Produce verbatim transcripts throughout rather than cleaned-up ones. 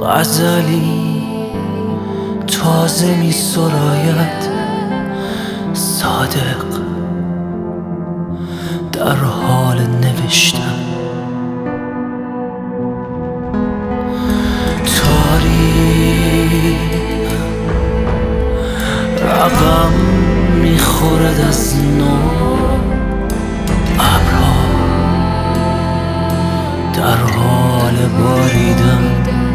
غزلی تازه می سراید، صادق در حال نوشتن. تاریخ رقم می خورد از نو، ابرها در حال باریدن.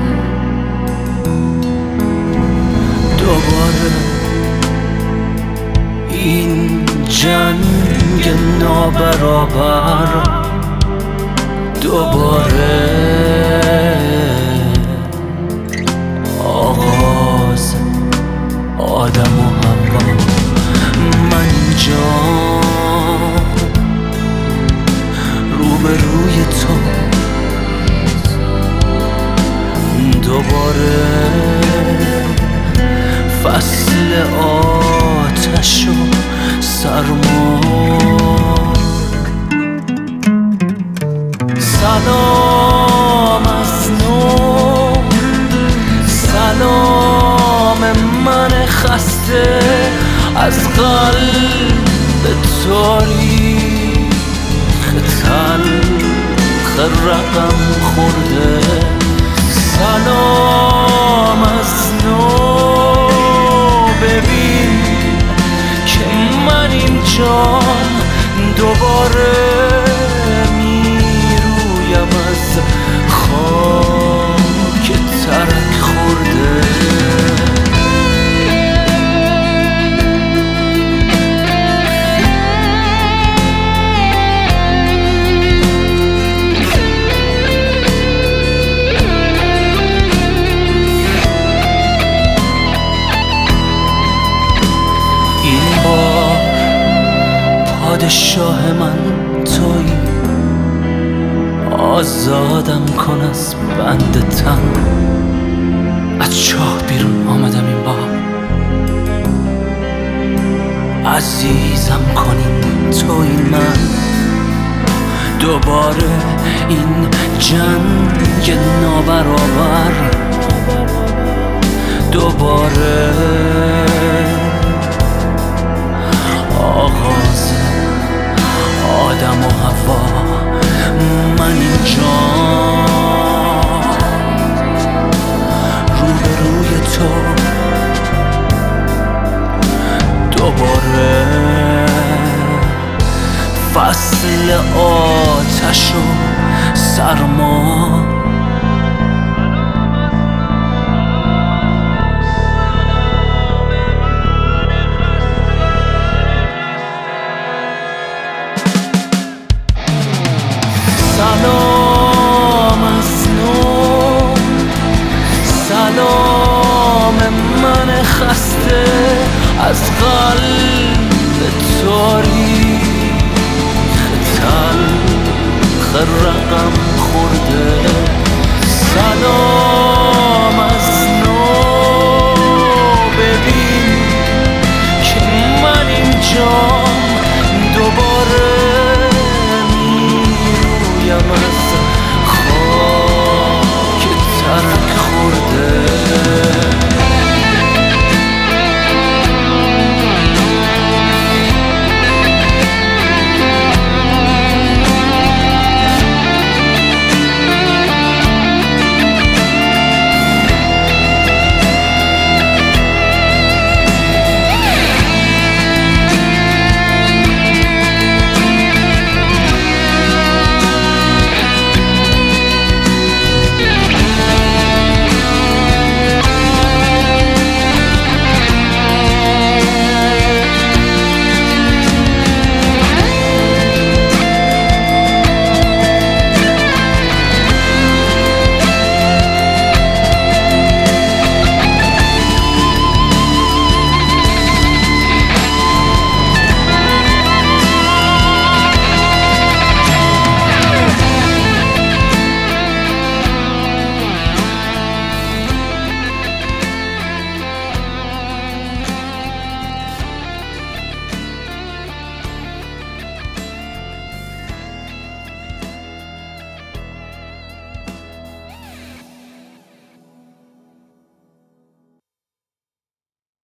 دوباره این جنگ نابرابر، دوباره آغاز آدم و حوا. من اینجا روبروی تو، دوباره فصل آتش و سرما. سلام از نو، سلام من خسته از قلب تاریخ تلخ رقم خورده. سلام از نو، ببین که من اینجا دوباره میرویم از خاک ترک خورده. پادشاه من تویی، آزادم کن از بند تن. از چاه بیرون آمدم این بار، عزیزم کنین تویی من. دوباره این جنگ نابرابر، دوباره آغاز آدم و حوا. من اینجا روبروی تو، دوباره فصل آتش و سرما.